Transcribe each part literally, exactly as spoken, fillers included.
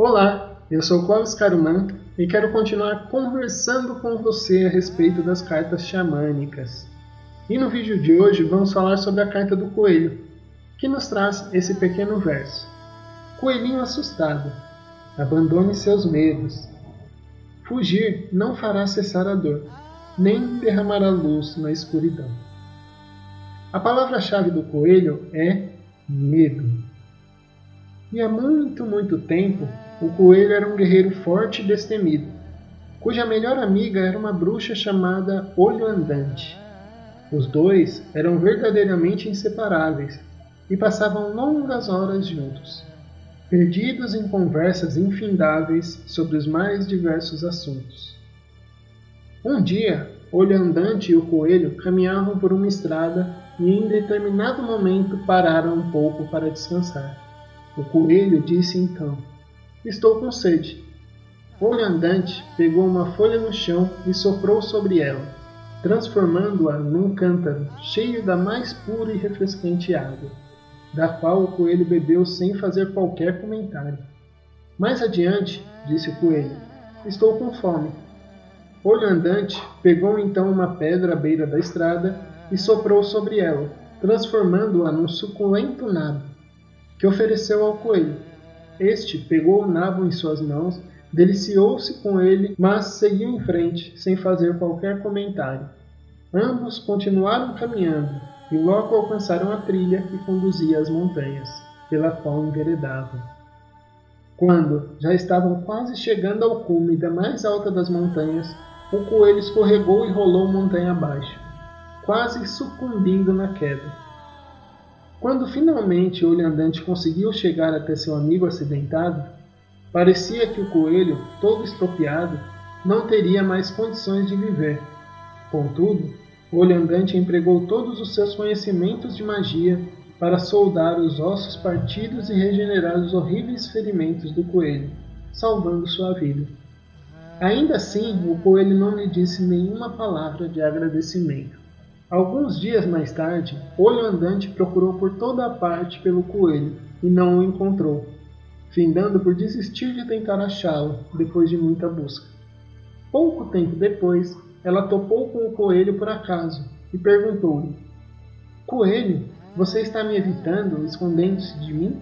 Olá, eu sou Clóvis Caruman e quero continuar conversando com você a respeito das cartas xamânicas. E no vídeo de hoje vamos falar sobre a carta do coelho, que nos traz esse pequeno verso. Coelhinho assustado, abandone seus medos. Fugir não fará cessar a dor, nem derramará luz na escuridão. A palavra-chave do coelho é medo. E há muito, muito tempo, o coelho era um guerreiro forte e destemido, cuja melhor amiga era uma bruxa chamada Olho Andante. Os dois eram verdadeiramente inseparáveis e passavam longas horas juntos, perdidos em conversas infindáveis sobre os mais diversos assuntos. Um dia, Olho Andante e o coelho caminhavam por uma estrada e em determinado momento pararam um pouco para descansar. O coelho disse então: estou com sede. Olho Andante pegou uma folha no chão e soprou sobre ela, transformando-a num cântaro cheio da mais pura e refrescante água, da qual o coelho bebeu sem fazer qualquer comentário. Mais adiante, disse o coelho, estou com fome. Olho Andante pegou então uma pedra à beira da estrada e soprou sobre ela, transformando-a num suculento nabo, que ofereceu ao coelho. Este pegou o nabo em suas mãos, deliciou-se com ele, mas seguiu em frente, sem fazer qualquer comentário. Ambos continuaram caminhando, e logo alcançaram a trilha que conduzia às montanhas, pela qual enveredavam. Quando já estavam quase chegando ao cume da mais alta das montanhas, o coelho escorregou e rolou montanha abaixo, quase sucumbindo na queda. Quando finalmente o Olho Andante conseguiu chegar até seu amigo acidentado, parecia que o coelho, todo estropiado, não teria mais condições de viver. Contudo, o Olho Andante empregou todos os seus conhecimentos de magia para soldar os ossos partidos e regenerar os horríveis ferimentos do coelho, salvando sua vida. Ainda assim, o coelho não lhe disse nenhuma palavra de agradecimento. Alguns dias mais tarde, Olho Andante procurou por toda a parte pelo coelho e não o encontrou, findando por desistir de tentar achá-lo depois de muita busca. Pouco tempo depois, ela topou com o coelho por acaso e perguntou-lhe: Coelho, você está me evitando, escondendo-se de mim?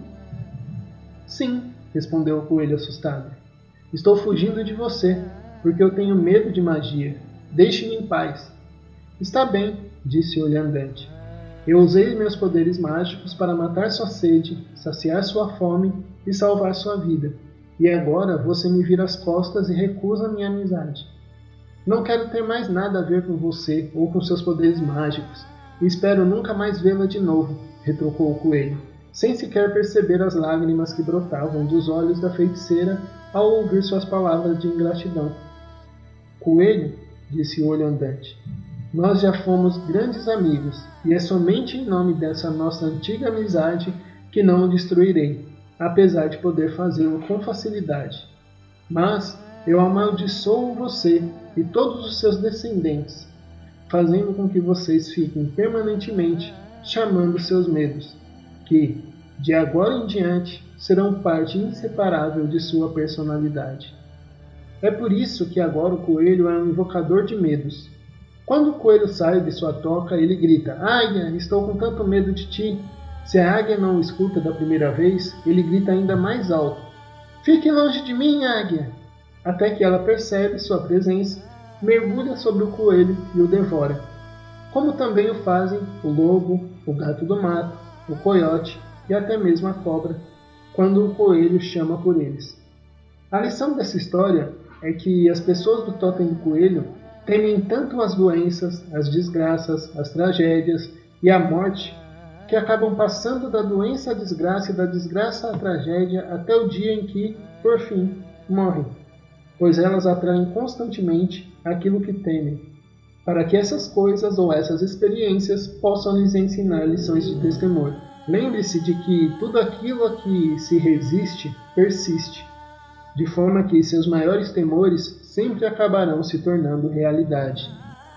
Sim, respondeu o coelho assustado. Estou fugindo de você, porque eu tenho medo de magia. Deixe-me em paz. Está bem, disse o Olho Andante. Eu usei meus poderes mágicos para matar sua sede, saciar sua fome e salvar sua vida. E agora você me vira as costas e recusa minha amizade. Não quero ter mais nada a ver com você ou com seus poderes mágicos, e espero nunca mais vê-la de novo, retrucou o coelho, sem sequer perceber as lágrimas que brotavam dos olhos da feiticeira ao ouvir suas palavras de ingratidão. Coelho, disse o Olho Andante, nós já fomos grandes amigos, e é somente em nome dessa nossa antiga amizade que não o destruirei, apesar de poder fazê-lo com facilidade. Mas eu amaldiçoo você e todos os seus descendentes, fazendo com que vocês fiquem permanentemente chamando seus medos, que, de agora em diante, serão parte inseparável de sua personalidade. É por isso que agora o coelho é um invocador de medos. Quando o coelho sai de sua toca, ele grita: Águia, estou com tanto medo de ti. Se a águia não o escuta da primeira vez, ele grita ainda mais alto: Fique longe de mim, águia! Até que ela percebe sua presença, mergulha sobre o coelho e o devora. Como também o fazem o lobo, o gato do mato, o coiote e até mesmo a cobra, quando o coelho chama por eles. A lição dessa história é que as pessoas do totem do coelho temem tanto as doenças, as desgraças, as tragédias e a morte, que acabam passando da doença à desgraça e da desgraça à tragédia até o dia em que, por fim, morrem, pois elas atraem constantemente aquilo que temem, para que essas coisas ou essas experiências possam lhes ensinar lições de destemor. Lembre-se de que tudo aquilo a que se resiste, persiste, de forma que seus maiores temores sempre acabarão se tornando realidade.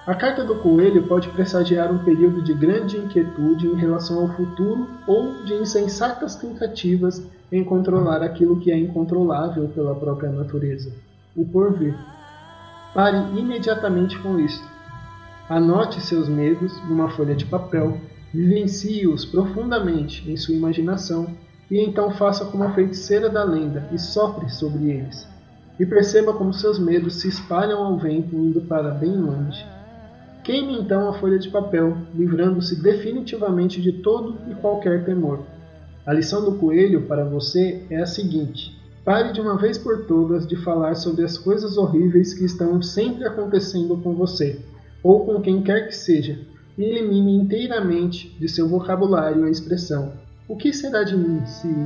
A carta do coelho pode pressagiar um período de grande inquietude em relação ao futuro ou de insensatas tentativas em controlar aquilo que é incontrolável pela própria natureza, o porvir. Pare imediatamente com isso. Anote seus medos numa folha de papel, vivencie-os profundamente em sua imaginação e então faça como a feiticeira da lenda e sopre sobre eles. E perceba como seus medos se espalham ao vento indo para bem longe. Queime então a folha de papel, livrando-se definitivamente de todo e qualquer temor. A lição do coelho para você é a seguinte: pare de uma vez por todas de falar sobre as coisas horríveis que estão sempre acontecendo com você, ou com quem quer que seja, e elimine inteiramente de seu vocabulário a expressão: o que será de mim se...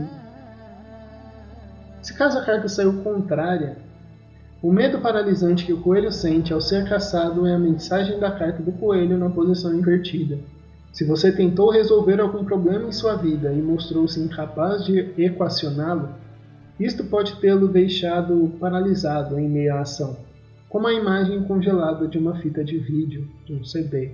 Se caso a carta saiu contrária, o medo paralisante que o coelho sente ao ser caçado é a mensagem da carta do coelho na posição invertida. Se você tentou resolver algum problema em sua vida e mostrou-se incapaz de equacioná-lo, isto pode tê-lo deixado paralisado em meio à ação, como a imagem congelada de uma fita de vídeo, de um C D.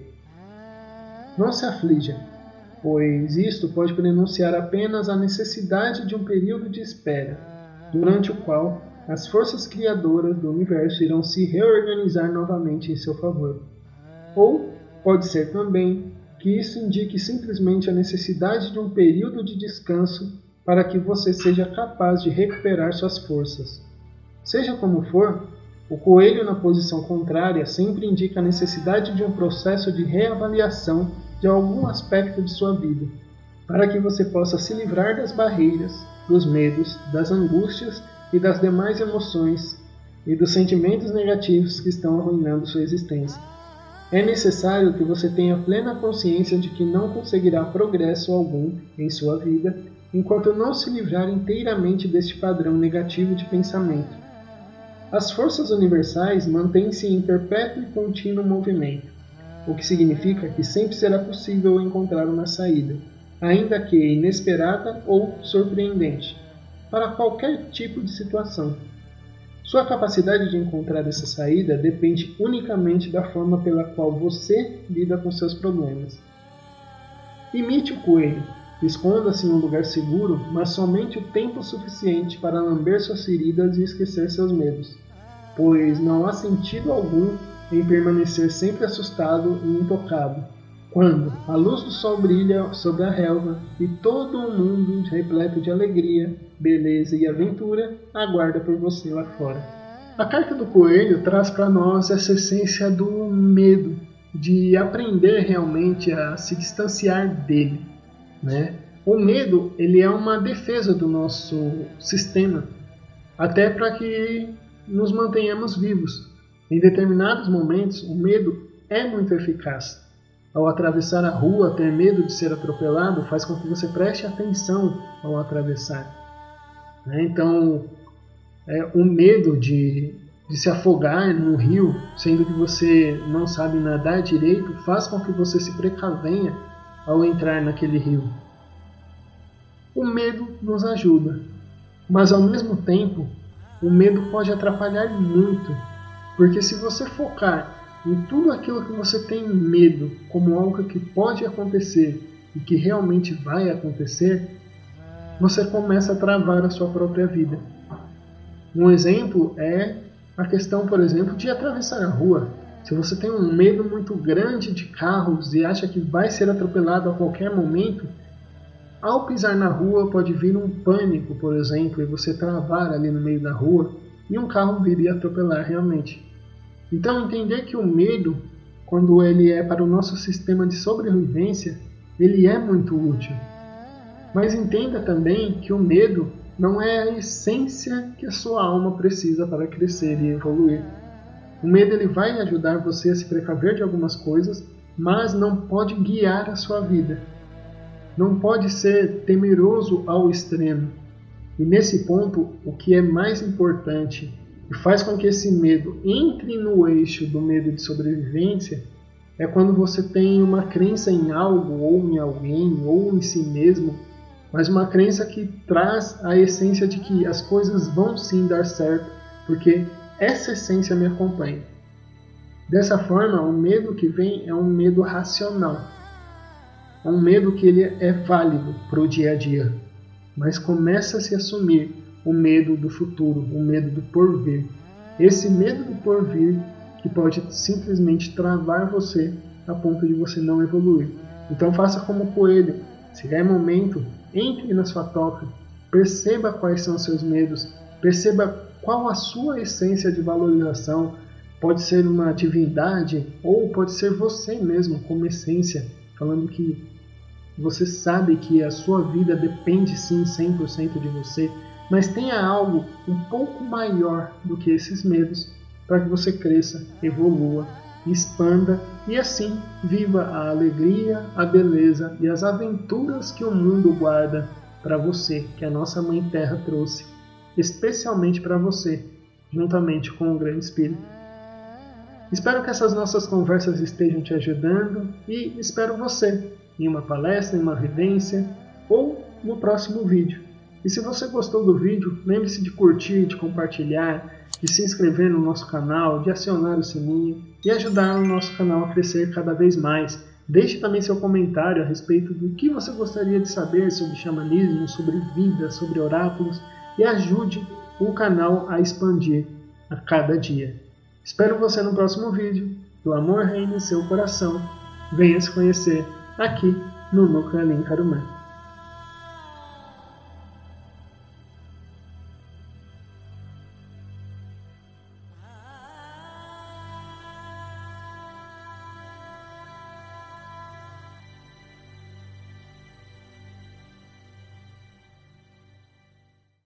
Não se aflija, pois isto pode prenunciar apenas a necessidade de um período de espera, durante o qual as forças criadoras do universo irão se reorganizar novamente em seu favor. Ou pode ser também que isso indique simplesmente a necessidade de um período de descanso para que você seja capaz de recuperar suas forças. Seja como for, o coelho na posição contrária sempre indica a necessidade de um processo de reavaliação de algum aspecto de sua vida, para que você possa se livrar das barreiras, dos medos, das angústias e das demais emoções e dos sentimentos negativos que estão arruinando sua existência. É necessário que você tenha plena consciência de que não conseguirá progresso algum em sua vida enquanto não se livrar inteiramente deste padrão negativo de pensamento. As forças universais mantêm-se em perpétuo e contínuo movimento, o que significa que sempre será possível encontrar uma saída, ainda que inesperada ou surpreendente, para qualquer tipo de situação. Sua capacidade de encontrar essa saída depende unicamente da forma pela qual você lida com seus problemas. Imite o coelho, esconda-se em um lugar seguro, mas somente o tempo suficiente para lamber suas feridas e esquecer seus medos, pois não há sentido algum em permanecer sempre assustado e intocado, quando a luz do sol brilha sobre a relva e todo o mundo repleto de alegria, beleza e aventura aguarda por você lá fora. A carta do coelho traz para nós essa essência do medo, de aprender realmente a se distanciar dele, né? O medo, ele é uma defesa do nosso sistema, até para que nos mantenhamos vivos. Em determinados momentos, o medo é muito eficaz. Ao atravessar a rua, ter medo de ser atropelado faz com que você preste atenção ao atravessar. Então, é, o medo de, de se afogar num rio, sendo que você não sabe nadar direito, faz com que você se precavenha ao entrar naquele rio. O medo nos ajuda, mas ao mesmo tempo, o medo pode atrapalhar muito, porque se você focar em tudo aquilo que você tem medo como algo que pode acontecer e que realmente vai acontecer, você começa a travar a sua própria vida. Um exemplo é a questão, por exemplo, de atravessar a rua. Se você tem um medo muito grande de carros e acha que vai ser atropelado a qualquer momento, ao pisar na rua pode vir um pânico, por exemplo, e você travar ali no meio da rua e um carro vir e atropelar realmente. Então, entender que o medo, quando ele é para o nosso sistema de sobrevivência, ele é muito útil. Mas entenda também que o medo não é a essência que a sua alma precisa para crescer e evoluir. O medo ele vai ajudar você a se precaver de algumas coisas, mas não pode guiar a sua vida. Não pode ser temeroso ao extremo. E nesse ponto, o que é mais importante e faz com que esse medo entre no eixo do medo de sobrevivência é quando você tem uma crença em algo, ou em alguém, ou em si mesmo, mas uma crença que traz a essência de que as coisas vão sim dar certo, porque essa essência me acompanha. Dessa forma, o medo que vem é um medo racional. É um medo que ele é válido para o dia a dia. Mas começa a se assumir o medo do futuro, o medo do porvir. Esse medo do porvir que pode simplesmente travar você a ponto de você não evoluir. Então faça como o coelho. Se der momento, entre na sua toca, perceba quais são os seus medos, perceba qual a sua essência de valorização. Pode ser uma divindade ou pode ser você mesmo como essência, falando que você sabe que a sua vida depende sim cem por cento de você, mas tenha algo um pouco maior do que esses medos para que você cresça, evolua, expanda e assim viva a alegria, a beleza e as aventuras que o mundo guarda para você, que a nossa Mãe Terra trouxe, especialmente para você, juntamente com o Grande Espírito. Espero que essas nossas conversas estejam te ajudando e espero você em uma palestra, em uma vivência ou no próximo vídeo. E se você gostou do vídeo, lembre-se de curtir, de compartilhar, de se inscrever no nosso canal, de acionar o sininho e ajudar o nosso canal a crescer cada vez mais. Deixe também seu comentário a respeito do que você gostaria de saber sobre xamanismo, sobre vida, sobre oráculos e ajude o canal a expandir a cada dia. Espero você no próximo vídeo. Que o amor reine em seu coração. Venha se conhecer aqui no Núcleo Alim Karumã.